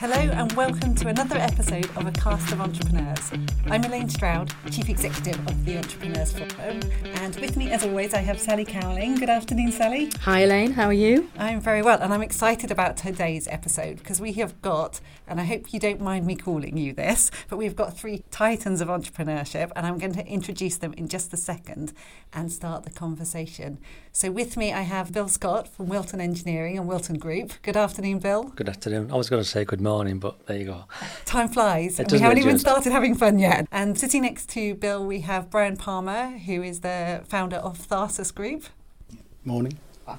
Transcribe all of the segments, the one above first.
Hello and welcome to another episode of A Cast of Entrepreneurs. I'm Elaine Stroud, Chief Executive of the Entrepreneurs Forum, and with me as always I have Sally Cowling. Good afternoon, Sally. Hi Elaine, how are you? I'm very well, and I'm excited about today's episode because we have got, and I hope you don't mind me calling you this, but we've got three titans of entrepreneurship, and I'm going to introduce them in just a second and start the conversation. So with me I have Bill Scott from Wilton Engineering and Wilton Group. Good afternoon, Bill. Good afternoon. I was going to say good morning, but there you go. Time flies. We haven't even started having fun yet. And sitting next to Bill, we have Brian Palmer, who is the founder of Tharsus Group. Morning.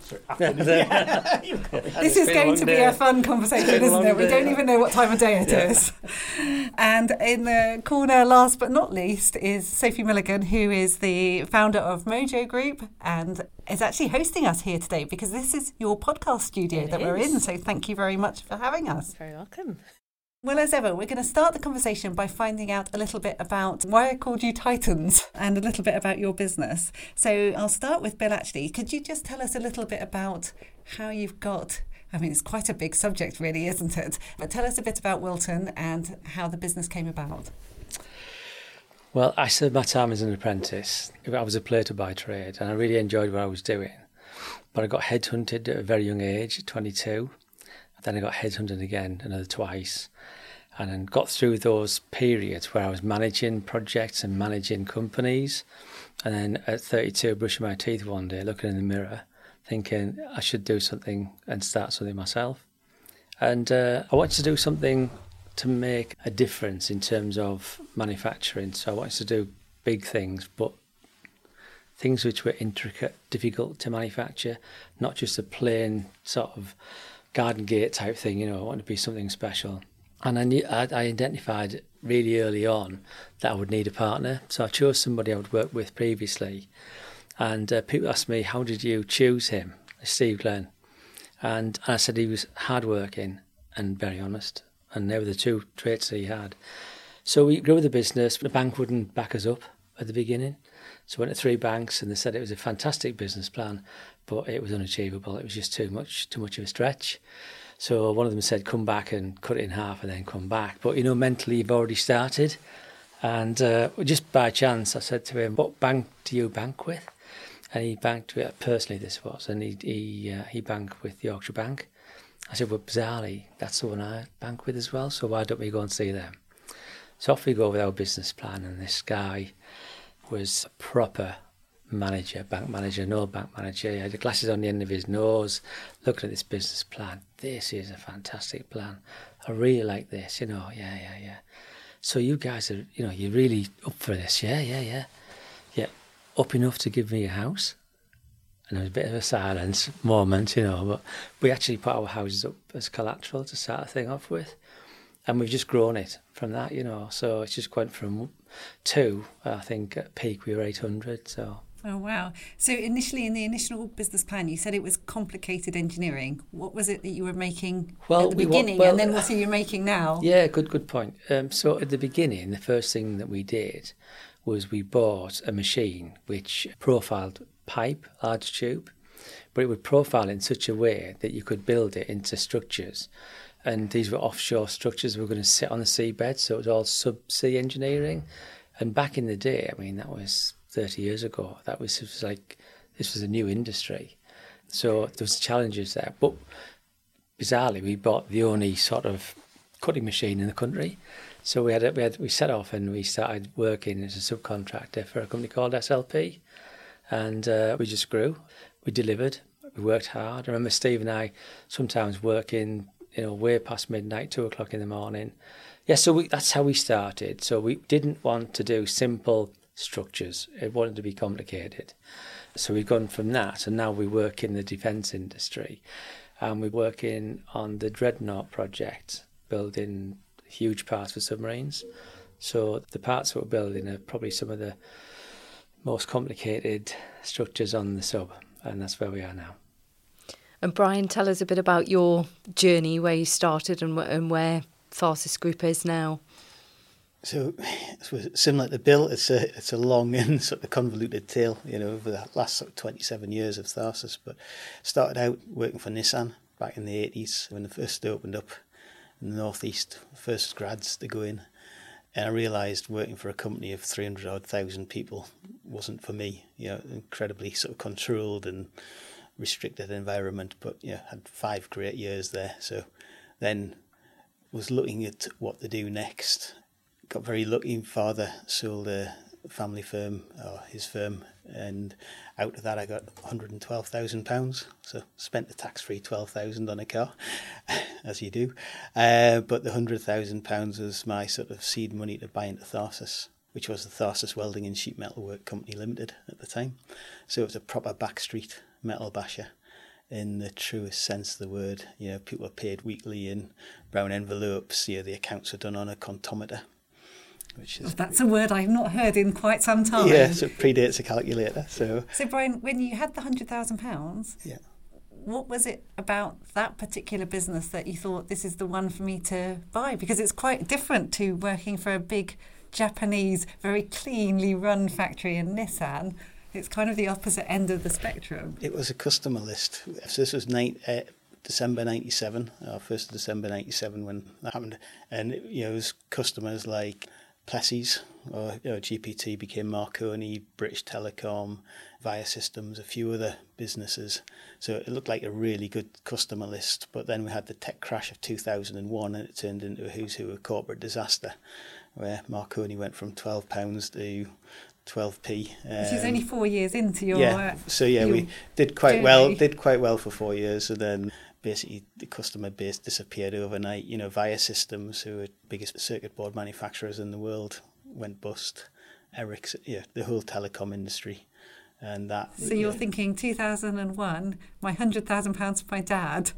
This is going to be a fun conversation, isn't it? We don't even know what time of day it is. And in the corner, last but not least, is Sophie Milligan, who is the founder of Mojo Group and is actually hosting us here today because this is your podcast studio that we're in. So thank you very much for having us. Very welcome. Well, as ever, we're going to start the conversation by finding out a little bit about why I called you Titans and a little bit about your business. So I'll start with Bill, actually. Could you just tell us a little bit about how you've got, I mean, it's quite a big subject really, isn't it? But tell us a bit about Wilton and how the business came about. Well, I served my time as an apprentice. I was a plater by trade and I really enjoyed what I was doing. But I got headhunted at a very young age, at 22. Then I got headhunted again another twice. And then got through those periods where I was managing projects and managing companies. And then at 32, brushing my teeth one day, looking in the mirror, thinking I should do something and start something myself. And I wanted to do something to make a difference in terms of manufacturing. So I wanted to do big things, but things which were intricate, difficult to manufacture, not just a plain sort of garden gate type thing, I wanted to be something special. And I identified really early on that I would need a partner. So I chose somebody I would worked with previously. And people asked me, how did you choose him? Steve Glenn. And I said he was hardworking and very honest. And they were the two traits that he had. So we grew the business. The bank wouldn't back us up at the beginning. So I went to 3 banks and they said it was a fantastic business plan, but it was unachievable. It was just too much of a stretch. So one of them said, come back and cut it in half and then come back. But, mentally you've already started. And just by chance, I said to him, what bank do you bank with? And he banked with, personally this was, and he banked with Yorkshire Bank. I said, well, bizarrely, that's the one I bank with as well, so why don't we go and see them? So off we go with our business plan, and this guy was a proper manager, bank manager, no bank manager. He had the glasses on the end of his nose, looking at this business plan. This is a fantastic plan. I really like this, yeah. So you guys are, you're really up for this, yeah. Yeah, up enough to give me a house. And there was a bit of a silence moment, but we actually put our houses up as collateral to start a thing off with. And we've just grown it from that, So it's just went from 2, I think at peak we were 800, so. Oh, wow. So initially in the initial business plan, you said it was complicated engineering. What was it that you were making at the beginning and then what are you making now? Yeah, good point. So at the beginning, the first thing that we did was we bought a machine which profiled pipe, large tube, but it would profile in such a way that you could build it into structures. And these were offshore structures that were going to sit on the seabed, so it was all subsea engineering. And back in the day, that was 30 years ago, this was a new industry. So there was challenges there. But bizarrely, we bought the only sort of cutting machine in the country. So we set off and we started working as a subcontractor for a company called SLP. And we just grew. We delivered. We worked hard. I remember Steve and I sometimes working, way past midnight, 2 o'clock in the morning. Yeah, so that's how we started. So we didn't want to do simple structures. It wanted to be complicated. So we've gone from that, and now we work in the defence industry. And we're working on the Dreadnought project, building huge parts for submarines. So the parts that we're building are probably some of the most complicated structures on the sub, and that's where we are now. And Brian, tell us a bit about your journey, where you started and where Tharsus Group is now. So similar to Bill, it's a long and sort of convoluted tale, over the last 27 years of Tharsus. But started out working for Nissan back in the 80s when they first opened up in the northeast, first grads to go in. And I realised working for a company of 300,000 people wasn't for me. Incredibly sort of controlled and restricted environment. But had 5 great years there. So then was looking at what to do next. Got very lucky. Father sold a family firm, or his firm, and out of that I got £112,000. So spent the tax-free £12,000 on a car, as you do. But the £100,000 was my sort of seed money to buy into Tharsis, which was the Tharsis Welding and Sheet Metal Work Company Limited at the time. So it was a proper backstreet metal basher in the truest sense of the word. People were paid weekly in brown envelopes. The accounts were done on a contometer. That's a word I've not heard in quite some time. Yeah, so it predates a calculator. So Brian, when you had the £100,000, yeah, what was it about that particular business that you thought, this is the one for me to buy? Because it's quite different to working for a big Japanese, very cleanly run factory in Nissan. It's kind of the opposite end of the spectrum. It was a customer list. So this was December 97, or 1st of December 97 when that happened. And it was customers like Plessey's, or GPT became Marconi, British Telecom, Via Systems, a few other businesses. So it looked like a really good customer list. But then we had the tech crash of 2001, and it turned into a who's who of corporate disaster, where Marconi went from £12 to 12p. Which is only 4 years into your we did quite journey. well. Did quite well for 4 years, and then basically the customer base disappeared overnight. Via Systems, who are the biggest circuit board manufacturers in the world, went bust. Ericsson, the whole telecom industry, and that. So you're thinking 2001, my £100,000 for my dad.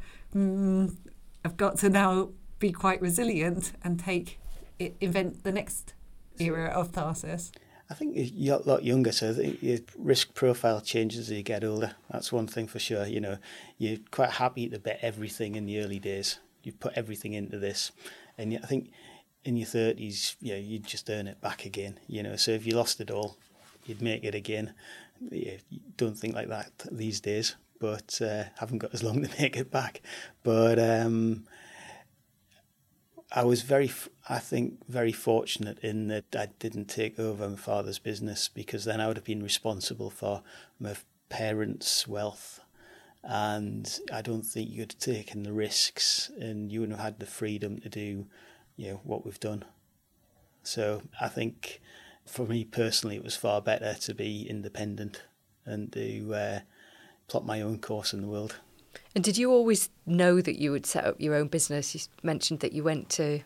I've got to now be quite resilient and invent the next era of Tharsis. I think you're a lot younger, so I think your risk profile changes as you get older. That's one thing for sure. You're quite happy to bet everything in the early days. You put everything into this, and I think in your 30s, you'd just earn it back again. So if you lost it all, you'd make it again. You don't think like that these days, but haven't got as long to make it back. But I was very fortunate in that I didn't take over my father's business, because then I would have been responsible for my parents' wealth, and I don't think you'd have taken the risks, and you wouldn't have had the freedom to do, what we've done. So I think for me personally, it was far better to be independent and to plot my own course in the world. And did you always know that you would set up your own business? You mentioned that you went to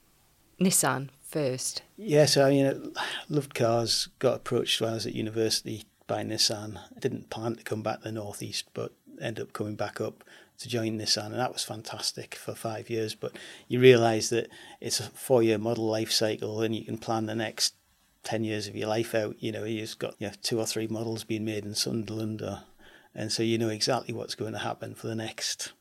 Nissan first. Yes, I loved cars, got approached when I was at university by Nissan. I didn't plan to come back to the northeast, but ended up coming back up to join Nissan, and that was fantastic for 5 years. But you realise that it's a 4-year model life cycle, and you can plan the next 10 years of your life out. You've got 2 or 3 models being made in Sunderland, and so you know exactly what's going to happen for the next.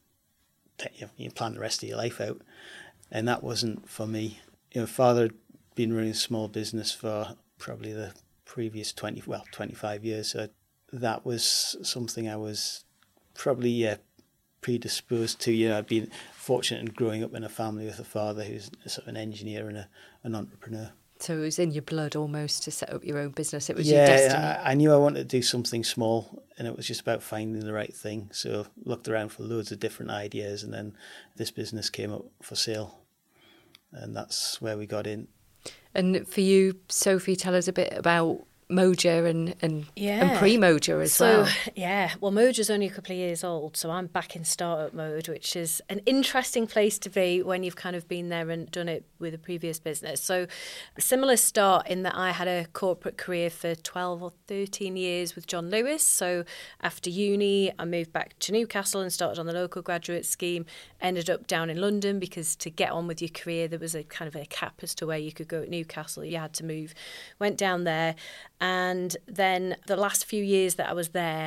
You plan the rest of your life out, and that wasn't for me. Father had been running a small business for probably the previous 25 years. So that was something I was probably predisposed to. I'd been fortunate in growing up in a family with a father who's sort of an engineer and an entrepreneur. So it was in your blood almost to set up your own business. It was your destiny. Yeah, I knew I wanted to do something small, and it was just about finding the right thing. So looked around for loads of different ideas, and then this business came up for sale, and that's where we got in. And for you, Sophie, tell us a bit about Moja and pre-Moja as well. Well, Moja's only a couple of years old, so I'm back in startup mode, which is an interesting place to be when you've kind of been there and done it with a previous business. So a similar start in that I had a corporate career for 12 or 13 years with John Lewis. So after uni, I moved back to Newcastle and started on the local graduate scheme, ended up down in London because to get on with your career, there was a kind of a cap as to where you could go at Newcastle. You had to move. Went down there. And then the last few years that I was there,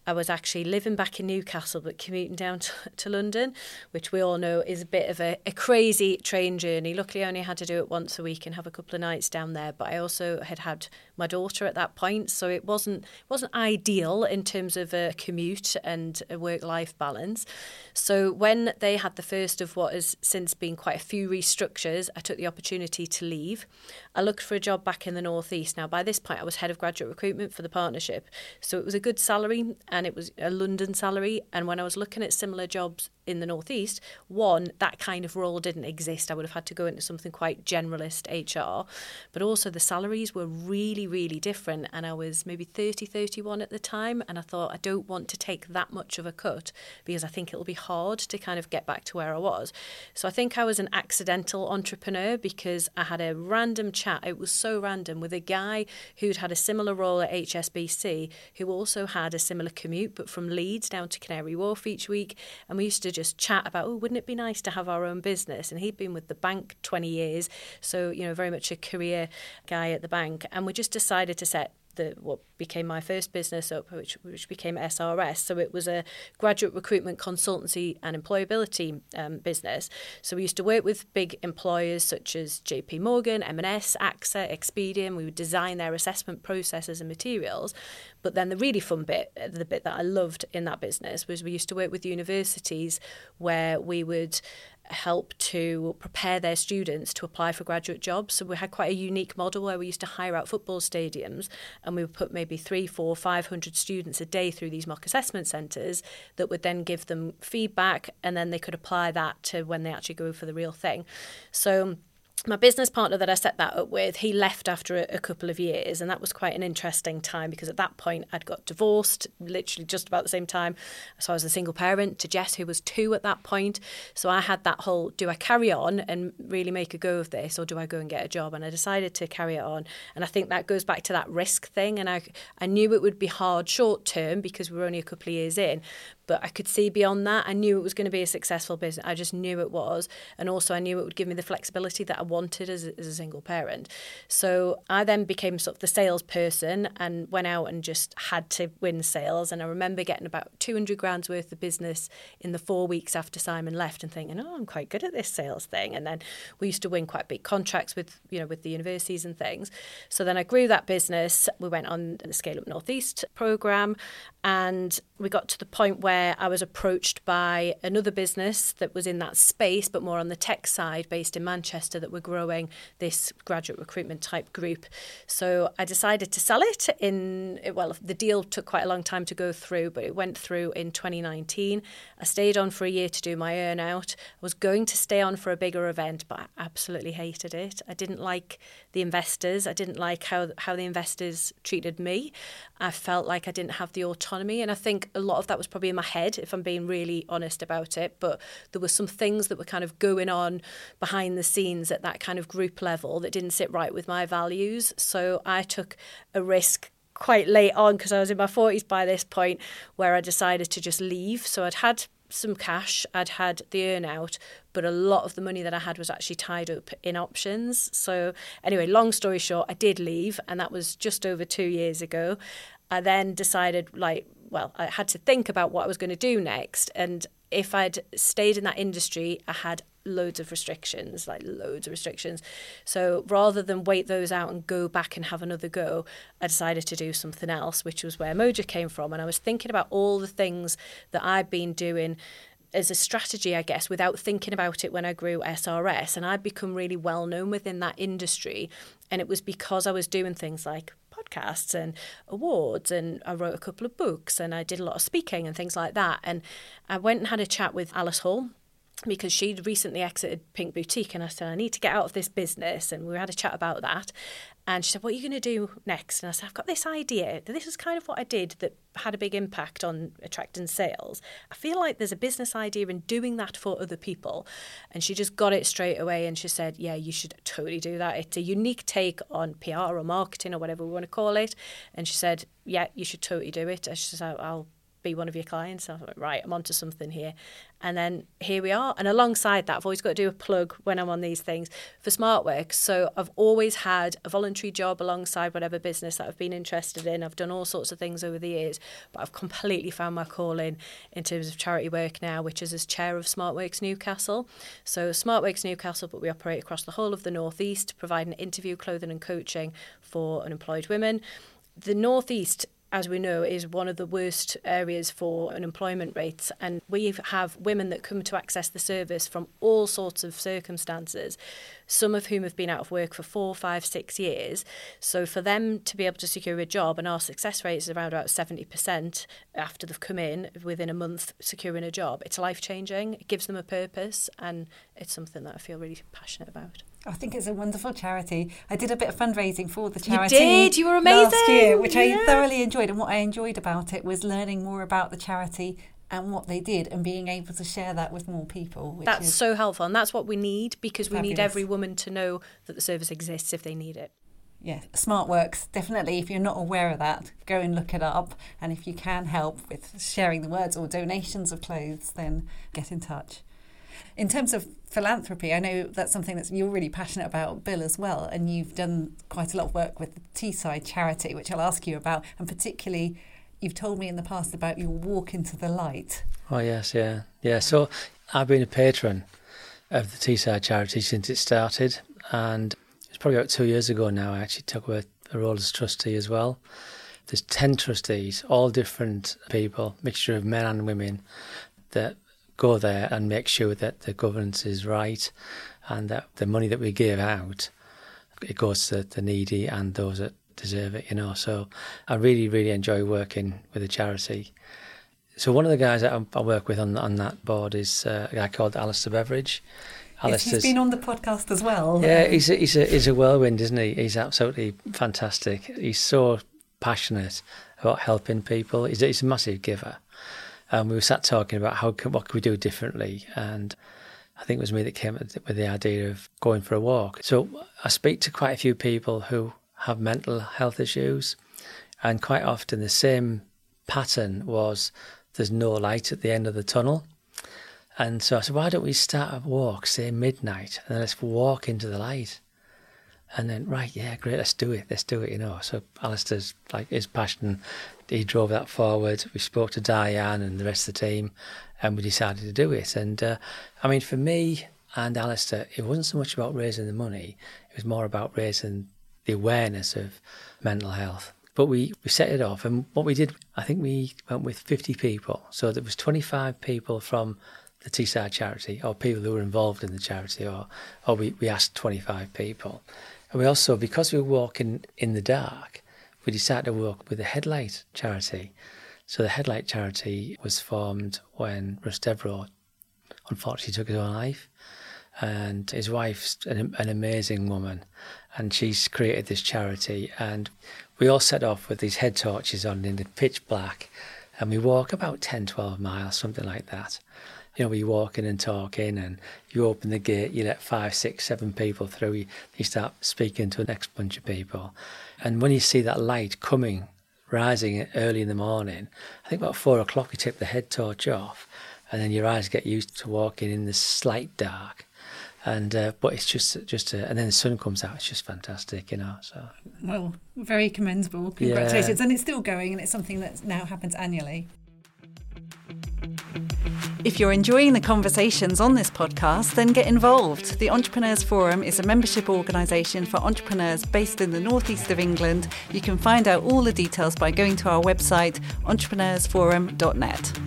I was actually living back in Newcastle but commuting down to London, which we all know is a bit of a crazy train journey. Luckily, I only had to do it once a week and have a couple of nights down there. But I also had my daughter at that point, so it wasn't ideal in terms of a commute and a work-life balance. So when they had the first of what has since been quite a few restructures, I took the opportunity to leave. I looked for a job back in the North East. Now, by this point, I was head of graduate recruitment for the partnership. So it was a good salary, and it was a London salary. And when I was looking at similar jobs in the North East, one, that kind of role didn't exist. I would have had to go into something quite generalist HR. But also the salaries were really, really different. And I was maybe 30, 31 at the time. And I thought, I don't want to take that much of a cut because I think it'll be hard to kind of get back to where I was. So I think I was an accidental entrepreneur because I had a random chat. It was so random with a guy who'd had a similar role at HSBC, who also had a similar commute, but from Leeds down to Canary Wharf each week. And we used to just chat about, oh, wouldn't it be nice to have our own business? And he'd been with the bank 20 years. So, very much a career guy at the bank. And we just decided to set what became my first business up, which became SRS. So it was a graduate recruitment consultancy and employability business. So we used to work with big employers such as JP Morgan, M&S, AXA, Expedian. We would design their assessment processes and materials. But then the really fun bit, the bit that I loved in that business, was we used to work with universities where we would help to prepare their students to apply for graduate jobs. So we had quite a unique model where we used to hire out football stadiums and we would put maybe 300, 400, 500 students a day through these mock assessment centres that would then give them feedback, and then they could apply that to when they actually go for the real thing. So my business partner that I set that up with, he left after a couple of years, and that was quite an interesting time because at that point I'd got divorced literally just about the same time. So I was a single parent to Jess, who was 2 at that point. So I had that whole, do I carry on and really make a go of this, or do I go and get a job? And I decided to carry it on. And I think that goes back to that risk thing. And I knew it would be hard short term because we were only a couple of years in, but I could see beyond that. I knew it was going to be a successful business. I just knew it was. And also I knew it would give me the flexibility that I wanted as a single parent. So I then became sort of the salesperson and went out and just had to win sales. And I remember getting about 200 grand's worth of business in the 4 weeks after Simon left and thinking, oh, I'm quite good at this sales thing. And then we used to win quite big contracts with the universities and things. So then I grew that business. We went on the Scale Up Northeast programme, and we got to the point where I was approached by another business that was in that space, but more on the tech side, based in Manchester, that were growing this graduate recruitment type group. So I decided to sell it the deal took quite a long time to go through, but it went through in 2019. I stayed on for a year to do my earn out. I was going to stay on for a bigger event, but I absolutely hated it. I didn't like the investors. I didn't like how the investors treated me. I felt like I didn't have the autonomy, and I think a lot of that was probably in my head, if I'm being really honest about it. But there were some things that were kind of going on behind the scenes at that kind of group level that didn't sit right with my values. So I took a risk quite late on, because I was in my 40s by this point, where I decided to just leave. So I'd had some cash, I'd had the earn out, but a lot of the money that I had was actually tied up in options. So anyway, long story short, I did leave, and that was just over 2 years ago. I then decided, I had to think about what I was going to do next. And if I'd stayed in that industry, I had loads of restrictions. So rather than wait those out and go back and have another go, I decided to do something else, which was where Moja came from. And I was thinking about all the things that I'd been doing as a strategy, I guess, without thinking about it when I grew SRS. And I'd become really well known within that industry. And it was because I was doing things like podcasts and awards, and I wrote a couple of books, and I did a lot of speaking and things like that. And I went and had a chat with Alice Hall, because she'd recently exited Pink Boutique, and I said, I need to get out of this business. And we had a chat about that. And she said, what are you going to do next? And I said, I've got this idea. This is kind of what I did that had a big impact on attracting sales. I feel like there's a business idea in doing that for other people. And she just got it straight away. And she said, yeah, you should totally do that. It's a unique take on PR or marketing or whatever we want to call it. And she said, yeah, you should totally do it. And she said, I'll be one of your clients. I thought, right, I'm onto something here. And then here we are. And alongside that, I've always got to do a plug when I'm on these things for SmartWorks. So I've always had a voluntary job alongside whatever business that I've been interested in. I've done all sorts of things over the years, but I've completely found my calling in terms of charity work now, which is as chair of SmartWorks Newcastle. So SmartWorks Newcastle, but we operate across the whole of the North East, providing interview, clothing and coaching for unemployed women. The North East, as we know, is one of the worst areas for unemployment rates, and we have women that come to access the service from all sorts of circumstances, some of whom have been out of work for 4, 5, 6 years. So for them to be able to secure a job, and our success rate is around about 70% after they've come in within a month securing a job, it's life-changing, it gives them a purpose, and it's something that I feel really passionate about. I think it's a wonderful charity. I did a bit of fundraising for the charity. You did? You were amazing. Last year, which I thoroughly enjoyed. And what I enjoyed about it was learning more about the charity and what they did and being able to share that with more people. That's so helpful. And that's what we need, because we need fabulous. every woman to know that the service exists if they need it. Yeah, SmartWorks, definitely. If you're not aware of that, go and look it up. And if you can help with sharing the words or donations of clothes, then get in touch. In terms of philanthropy, I know that's something that you're really passionate about, Bill, as well, and you've done quite a lot of work with the Teesside charity, which I'll ask you about, and particularly you've told me in the past about your walk into the light. Oh, yes, yeah. Yeah, so I've been a patron of the Teesside charity since it started, and it's probably about 2 years ago now I actually took a role as trustee as well. There's 10 trustees, all different people, mixture of men and women, that go there and make sure that the governance is right and that the money that we give out, it goes to the needy and those that deserve it, you know. So I really, really enjoy working with the charity. So one of the guys that I work with on that board is a guy called Alistair Beveridge. Yes, he's been on the podcast as well. Yeah, he's a whirlwind, isn't he? He's absolutely fantastic. He's so passionate about helping people. He's a massive giver. And we were sat talking about what could we do differently, and I think it was me that came up with the idea of going for a walk. So I speak to quite a few people who have mental health issues, and quite often the same pattern was there's no light at the end of the tunnel. And so I said, why don't we start a walk, say midnight, and then let's walk into the light. And then, right, yeah, great, let's do it, you know. So Alistair's, like, his passion, he drove that forward. We spoke to Diane and the rest of the team, and we decided to do it. And, I mean, for me and Alistair, it wasn't so much about raising the money, it was more about raising the awareness of mental health. But we set it off, and what we did, I think we went with 50 people. So there was 25 people from the Teesside charity, or people who were involved in the charity, or we asked 25 people. And we also, because we were walking in the dark, we decided to work with the Headlight charity. So the Headlight charity was formed when Russ Devereux unfortunately took his own life. And his wife's an amazing woman, and she's created this charity. And we all set off with these head torches on in the pitch black, and we walk about 10, 12 miles, something like that. You know, we're walking and talking, and you open the gate, you let 5, 6, 7 people through, you start speaking to the next bunch of people. And when you see that light coming, rising early in the morning, I think about 4 o'clock you take the head torch off, and then your eyes get used to walking in the slight dark. And but it's just and then the sun comes out, it's just fantastic, you know. So well, very commendable, congratulations. Yeah. And it's still going, and it's something that now happens annually. If you're enjoying the conversations on this podcast, then get involved. The Entrepreneurs Forum is a membership organisation for entrepreneurs based in the northeast of England. You can find out all the details by going to our website, entrepreneursforum.net.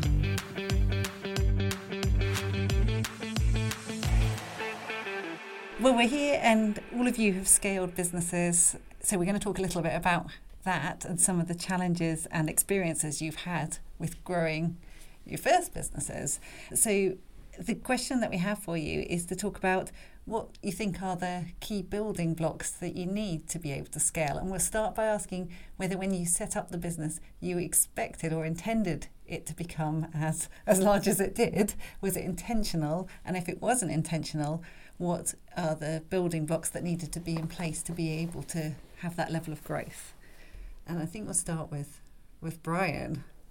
Well, we're here and all of you have scaled businesses, so we're going to talk a little bit about that and some of the challenges and experiences you've had with growing your first businesses. So the question that we have for you is to talk about what you think are the key building blocks that you need to be able to scale. And we'll start by asking whether when you set up the business you expected or intended it to become as large as it did. Was it intentional? And if it wasn't intentional, what are the building blocks that needed to be in place to be able to have that level of growth? And I think we'll start with Brian.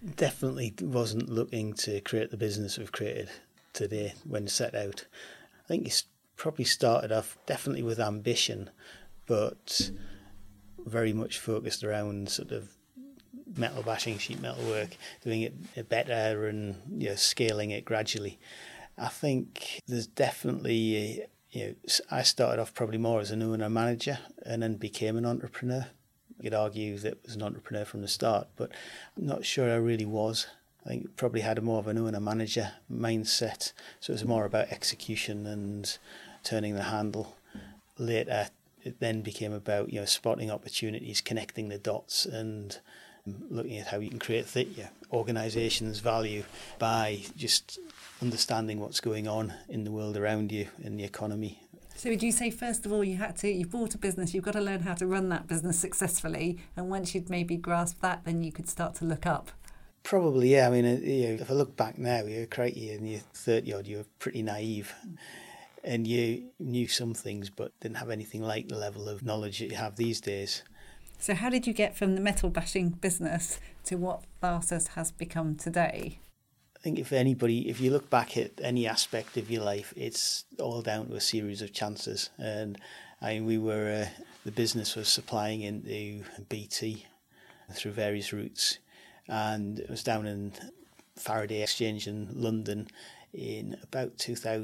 definitely wasn't looking to create the business we've created today when set out. I think it's probably started off definitely with ambition, but very much focused around sort of metal bashing, sheet metal work, doing it better and scaling it gradually. I think there's definitely, I started off probably more as an owner manager and then became an entrepreneur. You could argue that I was an entrepreneur from the start, but I'm not sure I really was. I think probably had more of an owner-manager mindset, so it was more about execution and turning the handle. Later, it then became about spotting opportunities, connecting the dots, and looking at how you can create organisation's value by just understanding what's going on in the world around you, in the economy. So would you say, first of all, you've bought a business, you've got to learn how to run that business successfully, and once you'd maybe grasped that, then you could start to look up? Probably, yeah. I mean, if I look back now, you're crikey, in your 30-odd, you were pretty naive. And you knew some things, but didn't have anything like the level of knowledge that you have these days. So how did you get from the metal bashing business to what Tharsis has become today? I think if you look back at any aspect of your life, it's all down to a series of chances. And the business was supplying into BT through various routes. And it was down in Faraday Exchange in London in about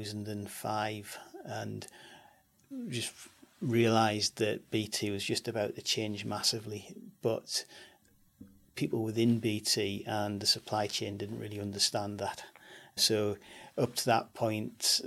2005, and just realised that BT was just about to change massively, but people within BT and the supply chain didn't really understand that. So up to that point,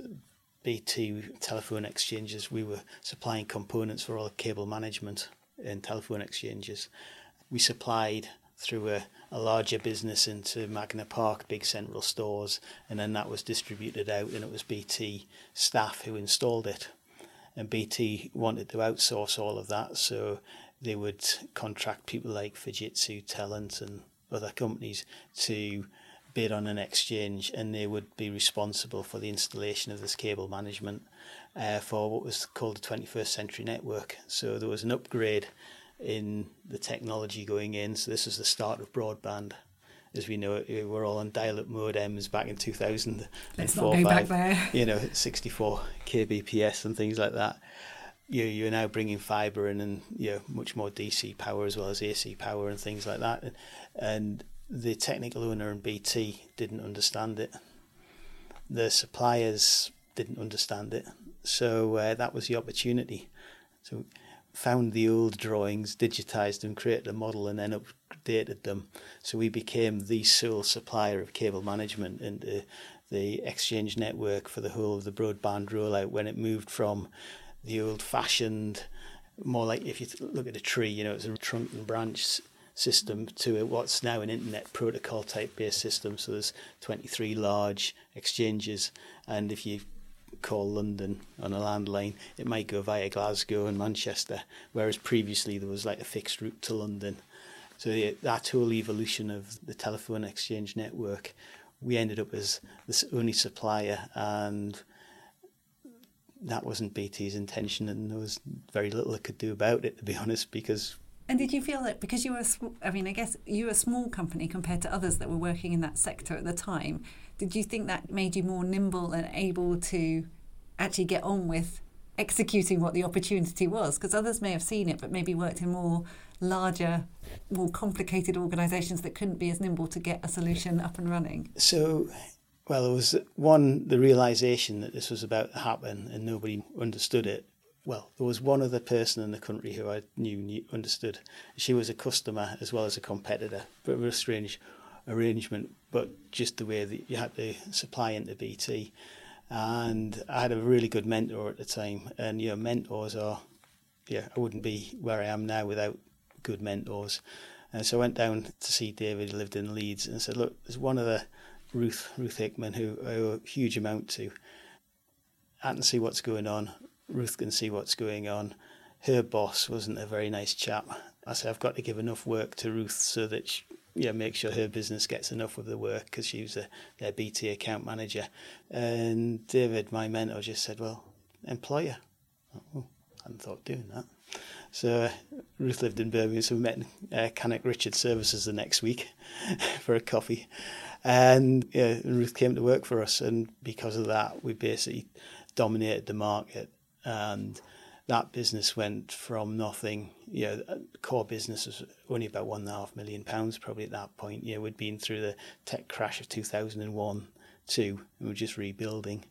BT telephone exchanges, we were supplying components for all the cable management in telephone exchanges. We supplied through a larger business into Magna Park, big central stores, and then that was distributed out, and it was BT staff who installed it. And BT wanted to outsource all of that, so they would contract people like Fujitsu, Telent and other companies to bid on an exchange, and they would be responsible for the installation of this cable management for what was called the 21st Century Network. So there was an upgrade in the technology going in. So this was the start of broadband. As we know it, we were all on dial-up modems back in 2004. Let's not go back there. 64 kbps and things like that. You're now bringing fibre in and much more DC power as well as AC power and things like that. And the technical owner in BT didn't understand it. The suppliers didn't understand it. So that was the opportunity. So found the old drawings, digitised them, created a model and then updated them. So we became the sole supplier of cable management into the exchange network for the whole of the broadband rollout when it moved from the old-fashioned, more like if you look at a tree, it's a trunk and branch system to what's now an internet protocol type based system. So there's 23 large exchanges, and if you call London on a landline, it might go via Glasgow and Manchester, whereas previously there was like a fixed route to London. So that whole evolution of the telephone exchange network, we ended up as the only supplier, and that wasn't BT's intention, and there was very little it could do about it, to be honest, because... And did you feel that because you were, I guess you were a small company compared to others that were working in that sector at the time, did you think that made you more nimble and able to actually get on with executing what the opportunity was? Because others may have seen it, but maybe worked in more larger, more complicated organisations that couldn't be as nimble to get a solution up and running. So, well, it was the realisation that this was about to happen and nobody understood it. Well, there was one other person in the country who I knew understood. She was a customer as well as a competitor. But it was a strange arrangement, but just the way that you had to supply into BT. And I had a really good mentor at the time. And, mentors are, I wouldn't be where I am now without good mentors. And so I went down to see David, who lived in Leeds, and said, look, there's one of the Ruth Hickman, who I owe a huge amount to. I can see what's going on. Ruth can see what's going on. Her boss wasn't a very nice chap. I said, I've got to give enough work to Ruth so that she, make sure her business gets enough of the work, because she was their BT account manager. And David, my mentor, just said, well, employ her. Oh, I hadn't thought of doing that. So Ruth lived in Birmingham, so we met in Cannock Richard Services the next week for a coffee. And Ruth came to work for us, and because of that, we basically dominated the market. And that business went from nothing. Core business was only about £1.5 million probably at that point. We'd been through the tech crash of 2001, 2, and we were just rebuilding.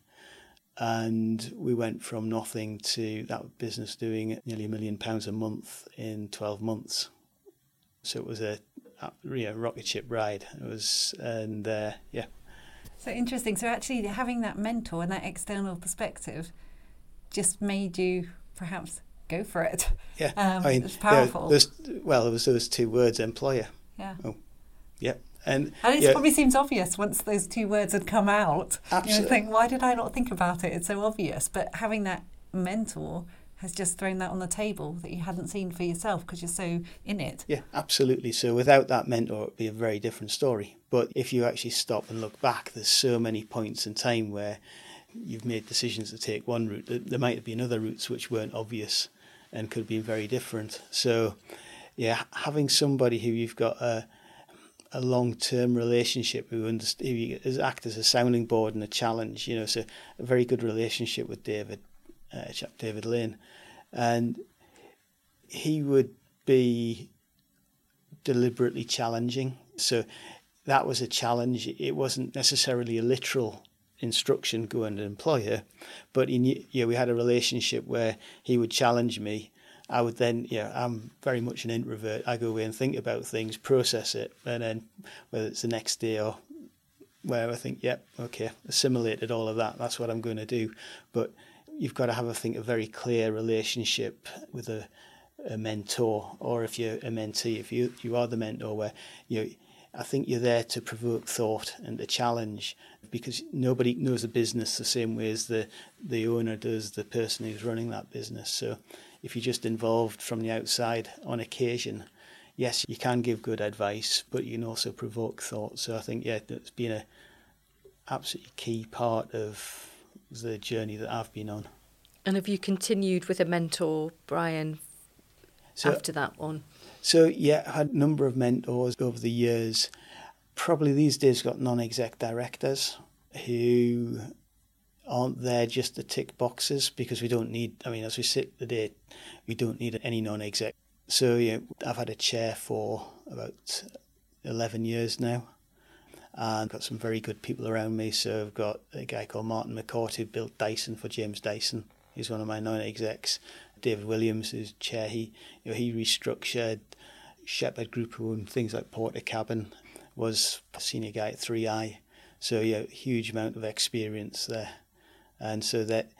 And we went from nothing to that business doing nearly £1 million a month in 12 months. So it was a rocket ship ride. It was, and yeah. So interesting. So actually having that mentor and that external perspective just made you perhaps go for it. Yeah. It's powerful. There was those two words, employer. Yeah. Oh, yeah. And it probably seems obvious once those two words had come out. Absolutely. You think, why did I not think about it? It's so obvious. But having that mentor has just thrown that on the table that you hadn't seen for yourself because you're so in it. Yeah, absolutely. So without that mentor, it would be a very different story. But if you actually stop and look back, there's so many points in time where you've made decisions to take one route. There might have been other routes which weren't obvious and could have been very different. So, yeah, having somebody who you've got a long-term relationship who act as a sounding board and a challenge, so a very good relationship with David Lane, and he would be deliberately challenging. So that was a challenge. It wasn't necessarily a literal instruction, go and employ, but he knew, we had a relationship where he would challenge me. I would then, I'm very much an introvert. I go away and think about things, process it, and then whether it's the next day or where I think, assimilated all of that, that's what I'm going to do. But you've got to have, I think, a very clear relationship with a mentor, or if you're a mentee, if you are the mentor, where I think you're there to provoke thought and to challenge, because nobody knows the business the same way as the owner does the person who's running that business. So if you're just involved from the outside on occasion, yes, you can give good advice, but you can also provoke thought. So I think, it's been a absolutely key part of the journey that I've been on. And have you continued with a mentor, Brian, after that one? So, I had a number of mentors over the years. Probably these days got non-exec directors who aren't there just to tick boxes, because we don't need, as we sit today, we don't need any non-exec. So, I've had a chair for about 11 years now, and got some very good people around me. So I've got a guy called Martin McCourt who built Dyson for James Dyson. He's one of my non-execs. David Williams, who's chair, he restructured Shepherd Group, who owned things like Porter Cabin, was a senior guy at 3i. So huge amount of experience there. And so that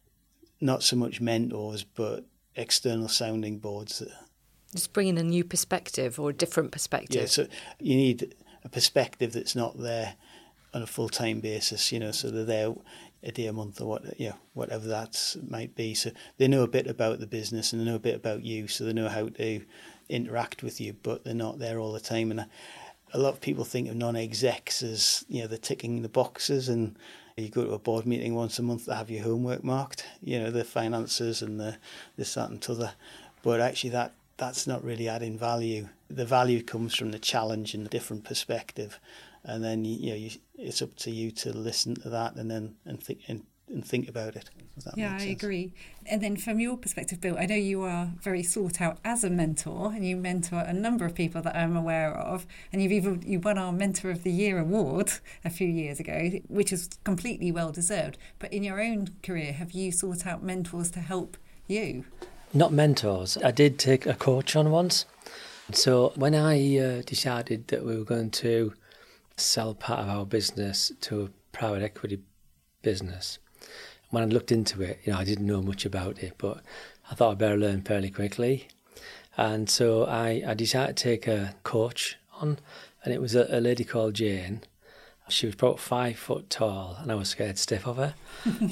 not so much mentors, but external sounding boards. Just bringing a new perspective or a different perspective. Yeah, so you need a perspective that's not there on a full-time basis, so they're there a day a month or whatever that might be. So they know a bit about the business and they know a bit about you, so they know how to interact with you, but they're not there all the time. And a lot of people think of non-execs as, they're ticking the boxes, and you go to a board meeting once a month to have your homework marked, the finances and the this, that and t'other. But actually that's not really adding value. The value comes from the challenge and the different perspective. And then it's up to you to listen to that and think about it. Yeah, I agree. And then from your perspective, Bill, I know you are very sought out as a mentor, and you mentor a number of people that I'm aware of. And you won our Mentor of the Year award a few years ago, which is completely well deserved. But in your own career, have you sought out mentors to help you? Not mentors. I did take a coach on once. So when I decided that we were going to sell part of our business to a private equity business, when I looked into it, I didn't know much about it, but I thought I'd better learn fairly quickly. And so I decided to take a coach on, and it was a lady called Jane. She was about 5 foot tall, and I was scared stiff of her.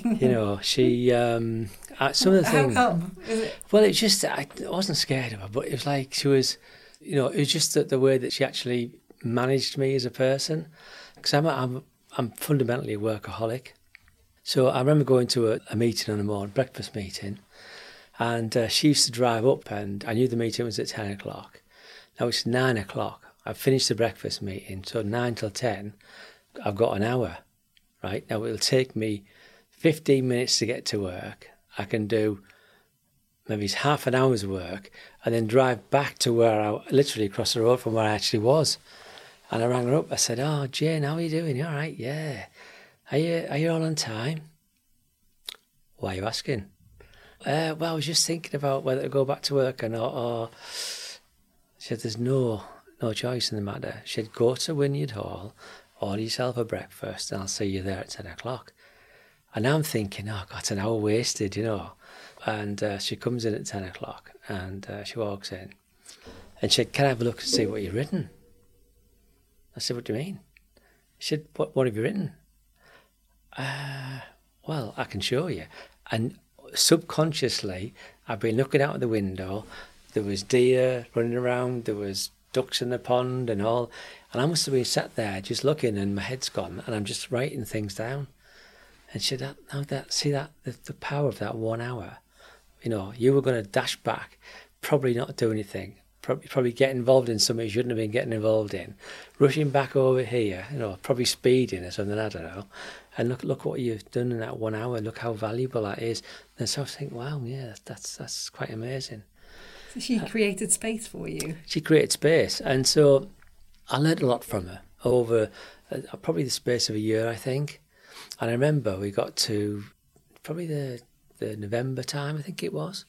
She some of the things. How come? Well, it's just I wasn't scared of her, but it was like she was, it was just the way that she actually managed me as a person. Because I'm fundamentally a workaholic. So I remember going to a meeting on the morning, breakfast meeting, And she used to drive up, and I knew the meeting was at 10 o'clock. Now it's 9 o'clock. I've finished the breakfast meeting, so 9 till 10, I've got an hour, right? Now it'll take me 15 minutes to get to work. I can do maybe it's half an hour's work and then drive back to where I literally across the road from where I actually was. And I rang her up. I said, "Oh, Jane, how are you doing? You all right? Yeah. Are you all on time?" "Why are you asking?" Well, I was just thinking about whether to go back to work or not. Or she said, "There's no choice in the matter." She said, "Go to Wynyard Hall, order yourself a breakfast, and I'll see you there at 10 o'clock. And now I'm thinking, oh, God, an hour wasted, you know. And she comes in at 10 o'clock, and she walks in. And she said, "Can I have a look and see what you've written?" I said, "What do you mean?" She said, What have you written?" Well, I can show you. And subconsciously, I've been looking out of the window. There was deer running around. There was ducks in the pond and all. And I must have been sat there just looking, and my head's gone, and I'm just writing things down. And she said, the power of that 1 hour. You know, you were going to dash back, probably not do anything, probably get involved in something you shouldn't have been getting involved in, rushing back over here, you know, probably speeding or something, I don't know. And look what you've done in that 1 hour. Look how valuable that is. And so I was thinking, wow, yeah, that's quite amazing. So she created space for you. She created space, and so I learned a lot from her over probably the space of a year, I think. And I remember we got to probably the November time, I think it was.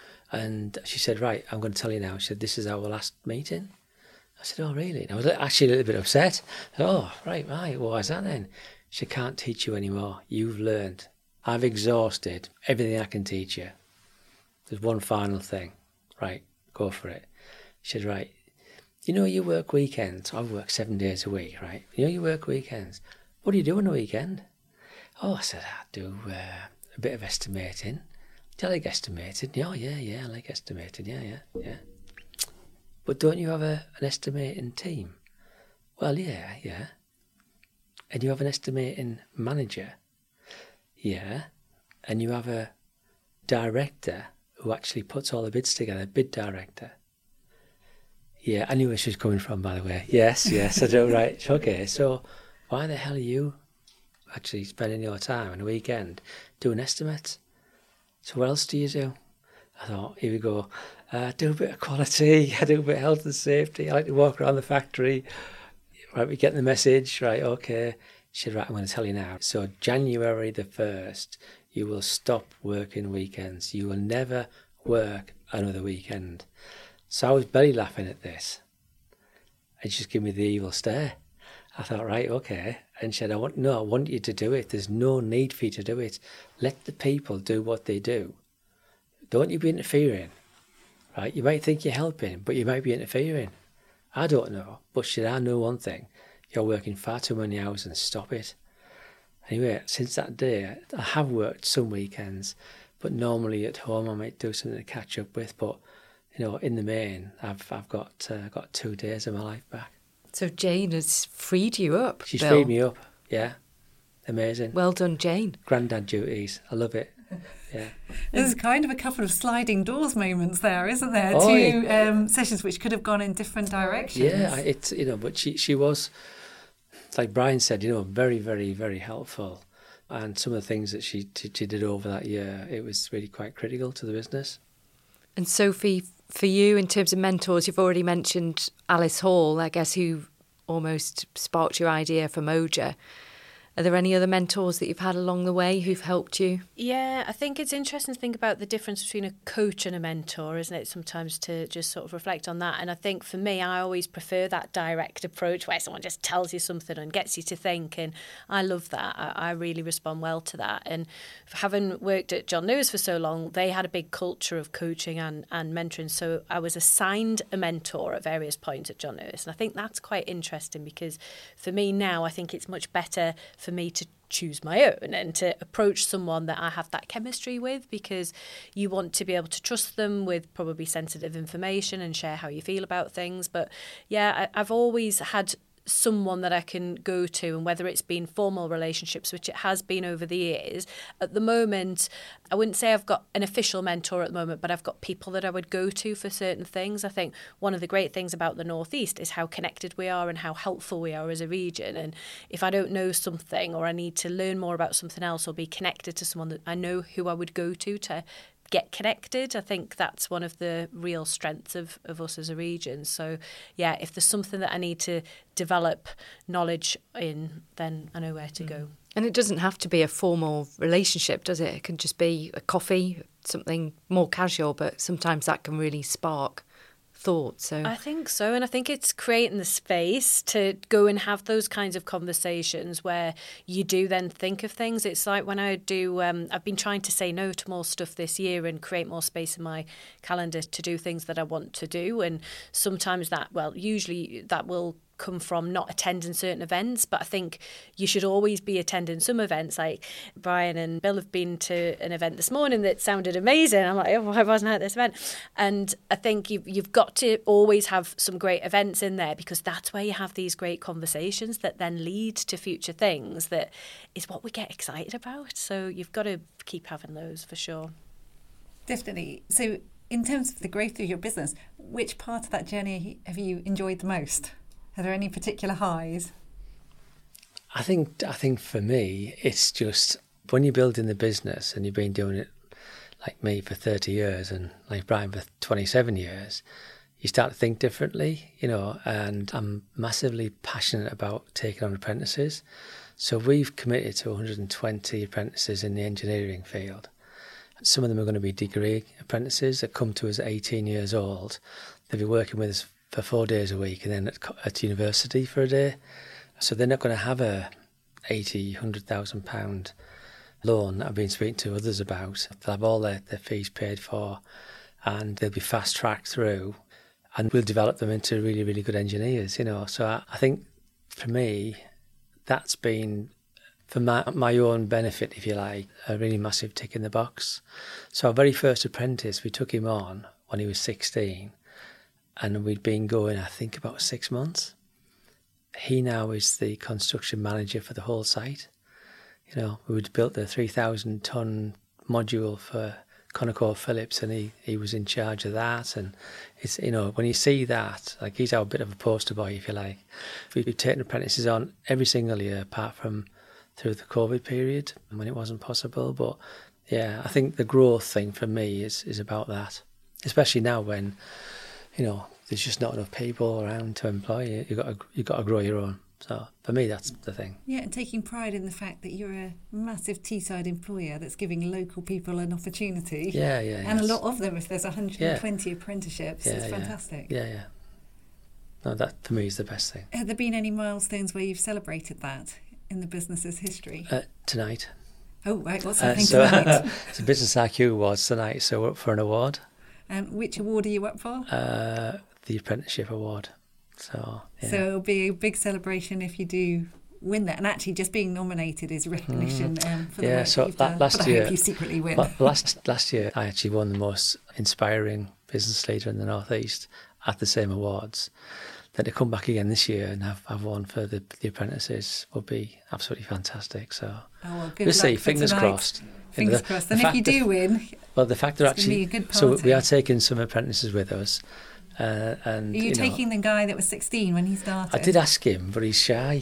And she said, "Right, I'm going to tell you now." She said, "This is our last meeting." I said, "Oh, really?" And I was actually a little bit upset. I said, "Oh, right. Well, why is that then?" She said, "Can't teach you anymore. You've learned. I've exhausted everything I can teach you. There's one final thing. Right, go for it." She said, "Right, you know you work weekends. I work 7 days a week, right? You know you work weekends. What do you do on the weekend?" "Oh," I said, "I do a bit of estimating." "Do you like estimating?" "Oh, yeah, I like estimating, yeah. But don't you have an estimating team?" "Well, yeah. And you have an estimating manager?" "Yeah. And you have a director who actually puts all the bids together, bid director?" "Yeah, I knew where she was coming from, by the way. Yes, I do, right. Okay, so why the hell are you actually spending your time on a weekend doing estimates? So what else do you do?" I thought, here we go. I do a bit of quality, I do a bit of health and safety, I like to walk around the factory. Right, we get the message, right, okay. She said, "Right, I'm going to tell you now. So January the 1st, you will stop working weekends. You will never work another weekend." So I was belly laughing at this. And she just gave me the evil stare. I thought, right, okay. And she said, I want you to do it. There's no need for you to do it. Let the people do what they do. Don't you be interfering, right? You might think you're helping, but you might be interfering. I don't know. But she said, I know one thing. You're working far too many hours, and stop it. Anyway, since that day, I have worked some weekends, but normally at home I might do something to catch up with. But, you know, in the main, I've got 2 days of my life back. So Jane has freed you up, She's Bill. freed me up, yeah. Amazing. Well done, Jane. Granddad duties. I love it. Yeah. There's kind of a couple of sliding doors moments there, isn't there? Oh, Two sessions which could have gone in different directions. Yeah, it's, you know, but she was, like Brian said, you know, very, very, very helpful. And some of the things that she did over that year, it was really quite critical to the business. And Sophie, for you, in terms of mentors, you've already mentioned Alice Hall, I guess, who almost sparked your idea for Moja. Are there any other mentors that you've had along the way who've helped you? Yeah, I think it's interesting to think about the difference between a coach and a mentor, isn't it? Sometimes to just sort of reflect on that. And I think for me, I always prefer that direct approach where someone just tells you something and gets you to think. And I love that. I really respond well to that. And having worked at John Lewis for so long, they had a big culture of coaching and mentoring. So I was assigned a mentor at various points at John Lewis. And I think that's quite interesting because for me now, I think it's much better for me to choose my own and to approach someone that I have that chemistry with, because you want to be able to trust them with probably sensitive information and share how you feel about things. But yeah, I've always had someone that I can go to, and whether it's been formal relationships, which it has been over the years. At the moment, I wouldn't say I've got an official mentor at the moment, but I've got people that I would go to for certain things. I think one of the great things about the North East is how connected we are and how helpful we are as a region. And if I don't know something, or I need to learn more about something else, or be connected to someone, that I know who I would go to get connected. I think that's one of the real strengths of us as a region. So yeah, if there's something that I need to develop knowledge in, then I know where to go. And it doesn't have to be a formal relationship, does it? It can just be a coffee, something more casual, but sometimes that can really spark thought. So I think so, and I think it's creating the space to go and have those kinds of conversations where you do then think of things. It's like when I do, I've been trying to say no to more stuff this year and create more space in my calendar to do things that I want to do, and sometimes usually that will come from not attending certain events, but I think you should always be attending some events. Like Brian and Bill have been to an event this morning that sounded amazing. I'm like, oh, why wasn't I at this event? And I think you've got to always have some great events in there, because that's where you have these great conversations that then lead to future things. That is what we get excited about. So you've got to keep having those for sure. Definitely. So in terms of the growth of your business, which part of that journey have you enjoyed the most? Are there any particular highs? I think for me, it's just when you're building the business and you've been doing it like me for 30 years and like Brian for 27 years, you start to think differently, and I'm massively passionate about taking on apprentices. So we've committed to 120 apprentices in the engineering field. Some of them are going to be degree apprentices that come to us at 18 years old. They'll be working with us for 4 days a week and then at university for a day. So they're not going to have a £100,000 loan that I've been speaking to others about. They'll have all their fees paid for, and they'll be fast-tracked through, and we'll develop them into really, really good engineers, So I think for me, that's been, for my own benefit, if you like, a really massive tick in the box. So our very first apprentice, we took him on when he was 16, and we'd been going, I think, about 6 months. He now is the construction manager for the whole site. We'd built the 3,000-ton module for ConocoPhillips, and he was in charge of that. And it's, when you see that, like, he's our bit of a poster boy, if you like. We've taken apprentices on every single year, apart from through the COVID period when it wasn't possible. But yeah, I think the growth thing for me is about that, especially now when, there's just not enough people around to employ you. You've got to grow your own. So for me, that's the thing. Yeah, and taking pride in the fact that you're a massive Teesside employer that's giving local people an opportunity. Yeah. And a lot of them, if there's 120 apprenticeships, it's fantastic. Yeah. No, that for me is the best thing. Have there been any milestones where you've celebrated that in the business's history? Tonight. Oh, right. What's happening tonight? It's a Business IQ Awards tonight, so we're up for an award. And which award are you up for? The Apprenticeship Award. So it'll be a big celebration if you do win that. And actually, just being nominated is recognition for the work that you've done. Last but year, I hope you secretly win. Last year, I actually won the most inspiring business leader in the North East at the same awards. Then to come back again this year and have one for the apprentices would be absolutely fantastic. So we'll see. Fingers crossed. Fingers crossed. And if you do win, well, the fact that actually, so we are taking some apprentices with us. And are you taking the guy that was 16 when he started? I did ask him, but he's shy.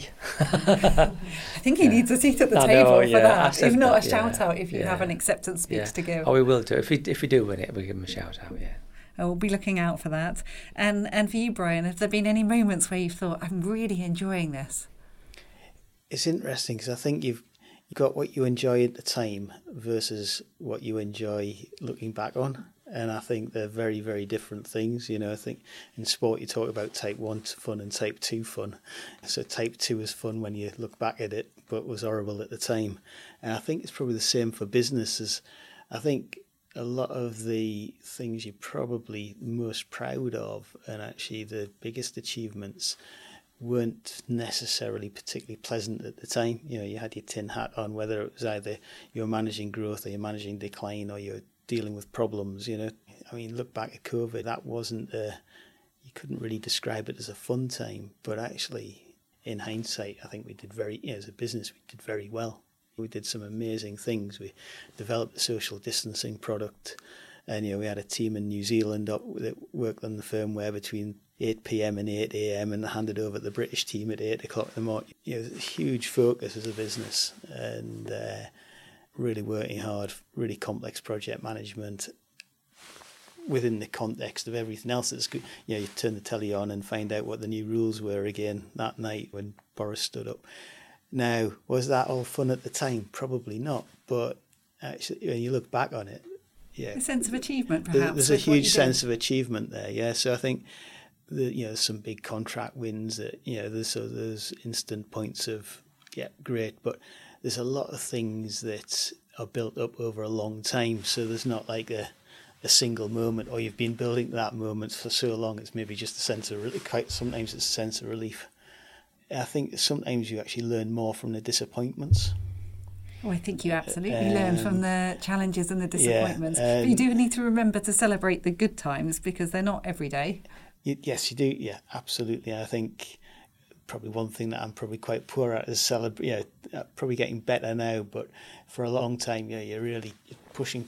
I think he needs a seat at the table for that. If not, a shout out if you have an acceptance speech to give. Oh, we will do. If we do win it, we'll give him a shout out. Yeah. We'll be looking out for that. And for you, Brian, have there been any moments where you've thought, I'm really enjoying this? It's interesting because I think you've got what you enjoy at the time versus what you enjoy looking back on. And I think they're very, very different things. I think in sport you talk about type 1 fun and type 2 fun. So type 2 is fun when you look back at it, but was horrible at the time. And I think it's probably the same for businesses. I think a lot of the things you're probably most proud of and actually the biggest achievements weren't necessarily particularly pleasant at the time. You had your tin hat on, whether it was either you're managing growth or you're managing decline or you're dealing with problems. Look back at COVID, that wasn't you couldn't really describe it as a fun time, but actually in hindsight, I think we did as a business, we did very well. We did some amazing things. We developed a social distancing product, and we had a team in New Zealand that worked on the firmware between 8 p.m. and 8 a.m. and handed over to the British team at 8 o'clock in the morning. Huge focus as a business, and really working hard, really complex project management within the context of everything else that's good. You turn the telly on and find out what the new rules were again that night when Boris stood up. Now, was that all fun at the time? Probably not. But actually, when you look back on it, a sense of achievement, perhaps. There's a huge sense of achievement there. Yeah. So I think there's some big contract wins that there's instant points of great, but there's a lot of things that are built up over a long time. So there's not like a single moment, or you've been building that moment for so long. It's maybe just a sense of relief. Sometimes it's a sense of relief. I think sometimes you actually learn more from the disappointments. Oh, I think you absolutely learn from the challenges and the disappointments. But you do need to remember to celebrate the good times, because they're not every day. Yes, you do. Yeah, absolutely. I think probably one thing that I'm probably quite poor at is probably getting better now. But for a long time, you're really pushing.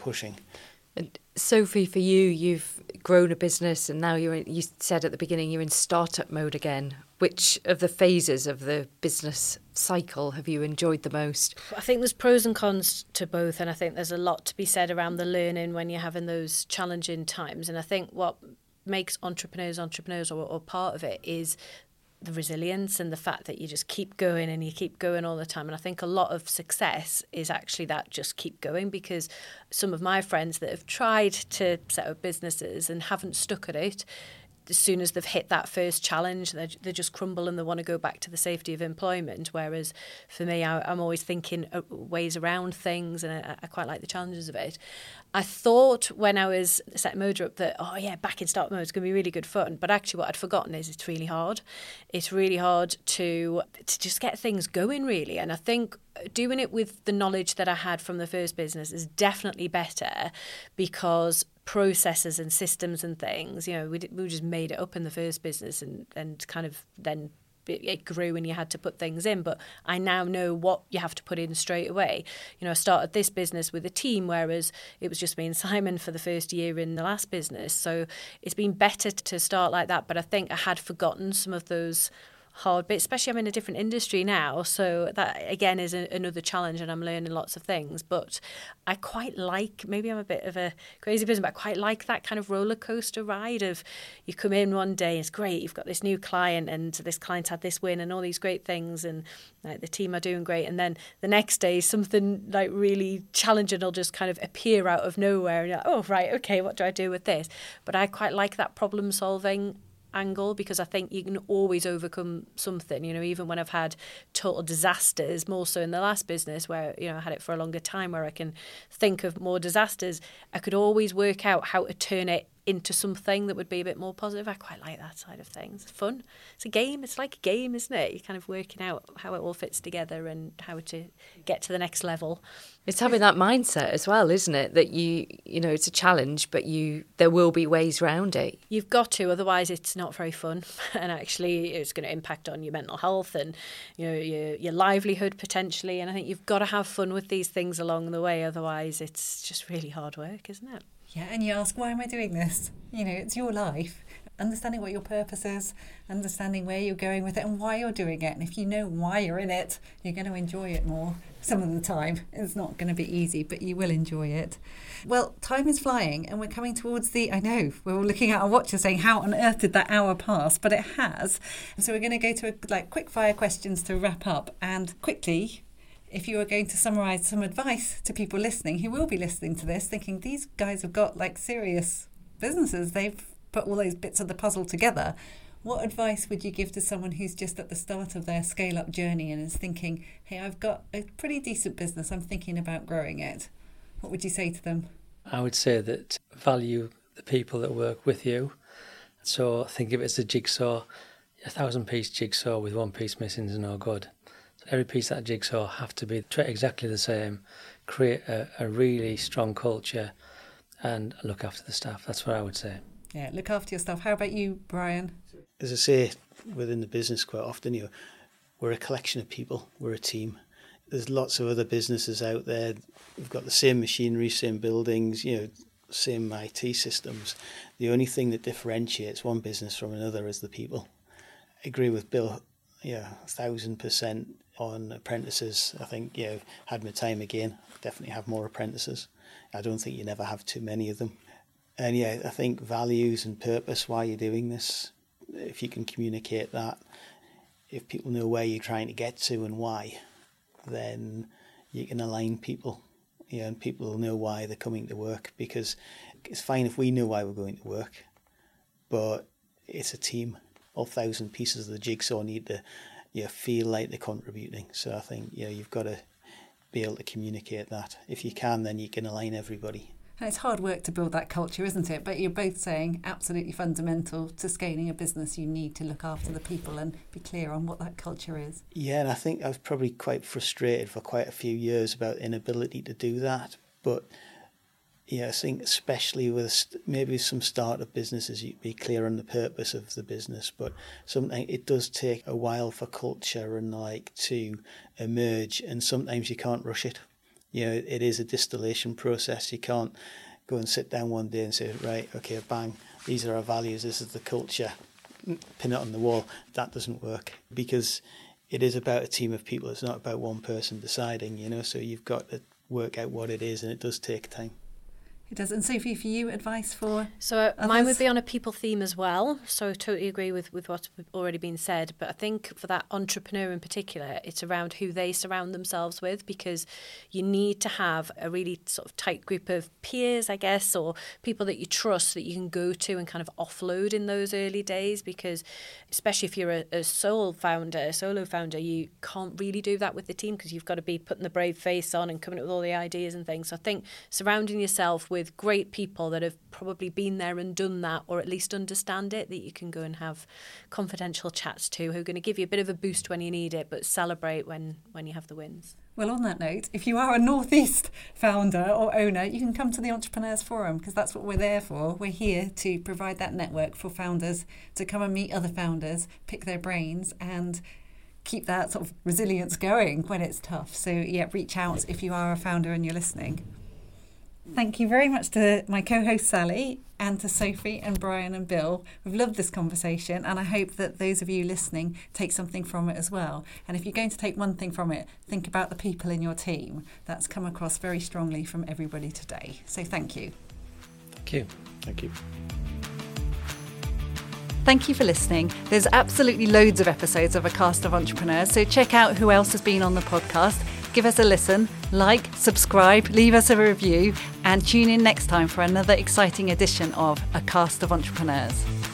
And Sophie, for you, you've grown a business, and now you said at the beginning you're in startup mode again. Which of the phases of the business cycle have you enjoyed the most? I think there's pros and cons to both, and I think there's a lot to be said around the learning when you're having those challenging times. And I think what makes entrepreneurs or part of it is the resilience and the fact that you just keep going and you keep going all the time. And I think a lot of success is actually that just keep going, because some of my friends that have tried to set up businesses and haven't stuck at it, as soon as they've hit that first challenge, they just crumble and they want to go back to the safety of employment. Whereas for me, I'm always thinking ways around things, and I quite like the challenges of it. I thought when I was setting Moja up that, back in startup mode is going to be really good fun. But actually what I'd forgotten is it's really hard. It's really hard to just get things going, really. And I think doing it with the knowledge that I had from the first business is definitely better, because processes and systems and things, we just made it up in the first business, and kind of then it grew and you had to put things in. But I now know what you have to put in straight away. I started this business with a team, whereas it was just me and Simon for the first year in the last business. So it's been better to start like that. But I think I had forgotten some of those hard bits, especially I'm in a different industry now, so that again is another challenge, and I'm learning lots of things. But I quite like, maybe I'm a bit of a crazy person, but I quite like that kind of roller coaster ride of you come in one day, it's great, you've got this new client, and this client had this win and all these great things, and like the team are doing great, and then the next day something like really challenging will just kind of appear out of nowhere, and you're like, oh right, okay, what do I do with this? But I quite like that problem solving angle, because I think you can always overcome something, even when I've had total disasters, more so in the last business where, I had it for a longer time, where I can think of more disasters, I could always work out how to turn it into something that would be a bit more positive. I quite like that side of things. It's fun. It's a game. It's like a game, isn't it? You're kind of working out how it all fits together and how to get to the next level. It's having that mindset as well, isn't it? That it's a challenge, but there will be ways around it. You've got to, otherwise it's not very fun. And actually it's going to impact on your mental health and your livelihood potentially. And I think you've got to have fun with these things along the way. Otherwise it's just really hard work, isn't it? Yeah, and you ask, why am I doing this? It's your life. Understanding what your purpose is, understanding where you're going with it and why you're doing it. And if you know why you're in it, you're going to enjoy it more. Some of the time. It's not going to be easy, but you will enjoy it. Well, time is flying and we're coming towards I know, we're all looking at our watches saying, how on earth did that hour pass? But it has. So we're going to go to quick fire questions to wrap up. And quickly, if you were going to summarise some advice to people listening who will be listening to this, thinking these guys have got serious businesses, they've put all those bits of the puzzle together, what advice would you give to someone who's just at the start of their scale-up journey and is thinking, hey, I've got a pretty decent business, I'm thinking about growing it? What would you say to them? I would say that value the people that work with you. So think of it as a jigsaw. 1,000-piece jigsaw with one piece missing is no good. Every piece of that jigsaw have to be exactly the same, create a really strong culture and look after the staff. That's what I would say. Yeah, look after your staff. How about you, Brian? As I say, within the business quite often, we're a collection of people, we're a team. There's lots of other businesses out there. We've got the same machinery, same buildings, same IT systems. The only thing that differentiates one business from another is the people. I agree with Bill, 1,000% on apprentices. I think, had my time again, definitely have more apprentices. I don't think you never have too many of them. And I think values and purpose, why you're doing this, if you can communicate that, if people know where you're trying to get to and why, then you can align people, and people will know why they're coming to work, because it's fine if we know why we're going to work, but it's a team. All 1,000 pieces of the jigsaw need to feel like they're contributing. So I think you've got to be able to communicate that. If you can, then you can align everybody. And it's hard work to build that culture, isn't it? But you're both saying absolutely fundamental to scaling a business, you need to look after the people and be clear on what that culture is. Yeah, and I think I was probably quite frustrated for quite a few years about inability to do that. But I think especially with maybe some startup businesses, you'd be clear on the purpose of the business. But something it does take a while for culture and to emerge, and sometimes you can't rush it. It is a distillation process. You can't go and sit down one day and say, right, okay, bang, these are our values, this is the culture, pin it on the wall. That doesn't work, because it is about a team of people. It's not about one person deciding, so you've got to work out what it is, and it does take time. It does. And Sophie, for you, advice for So others? Mine would be on a people theme as well. So I totally agree with what's already been said. But I think for that entrepreneur in particular, it's around who they surround themselves with, because you need to have a really sort of tight group of peers, I guess, or people that you trust that you can go to and kind of offload in those early days, because especially if you're a solo founder, you can't really do that with the team, because you've got to be putting the brave face on and coming up with all the ideas and things. So I think surrounding yourself with great people that have probably been there and done that, or at least understand it, that you can go and have confidential chats to, who are going to give you a bit of a boost when you need it, but celebrate when you have the wins. Well, on that note, if you are a North East founder or owner, you can come to the Entrepreneurs Forum, because that's what we're there for. We're here to provide that network for founders to come and meet other founders, pick their brains and keep that sort of resilience going when it's tough. So reach out if you are a founder and you're listening. Thank you very much to my co-host Sally, and to Sophie and Brian and Bill. We've loved this conversation, and I hope that those of you listening take something from it as well. And if you're going to take one thing from it, think about the people in your team. That's come across very strongly from everybody today. So thank you. Thank you. Thank you. Thank you for listening. There's absolutely loads of episodes of A Cast of Entrepreneurs, so check out who else has been on the podcast. Give us a listen, like, subscribe, leave us a review, and tune in next time for another exciting edition of A Cast of Entrepreneurs.